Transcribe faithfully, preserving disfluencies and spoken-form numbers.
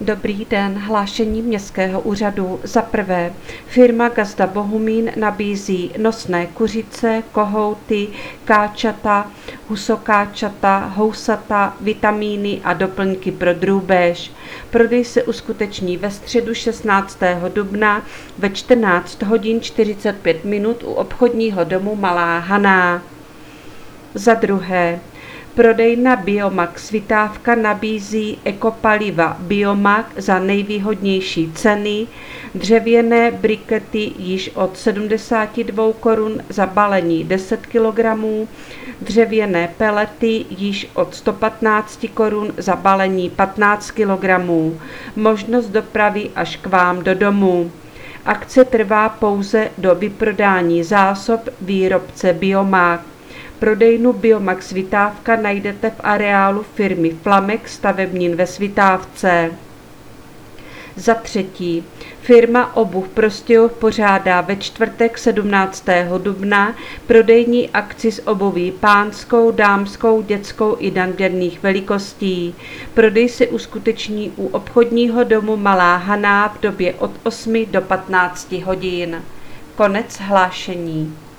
Dobrý den, hlášení městského úřadu. Za prvé, firma Gazda Bohumín nabízí nosné kuřice, kohouty, káčata, husokáčata, housata, vitamíny a doplňky pro drůbež. Prodej se uskuteční ve středu šestnáctého dubna ve čtrnáct hodin čtyřicet pět minut u obchodního domu Malá Haná. Za druhé, prodejna Biomax Vytávka nabízí ekopaliva Biomax za nejvýhodnější ceny, dřevěné brikety již od sedmdesát dva korun za balení deset kilogramů, dřevěné pelety již od sto patnáct korun za balení patnáct kilogramů, možnost dopravy až k vám do domu. Akce trvá pouze do vyprodání zásob výrobce Biomax. Prodejnu Biomax Vytávka najdete v areálu firmy Flamex stavebnin ve Svitávce. Za třetí, firma Obuv Prostějov pořádá ve čtvrtek sedmnáctého dubna prodejní akci s obuví pánskou, dámskou, dětskou i nadměrných velikostí. Prodej se uskuteční u obchodního domu Malá Haná v době od osmi do patnácti hodin. Konec hlášení.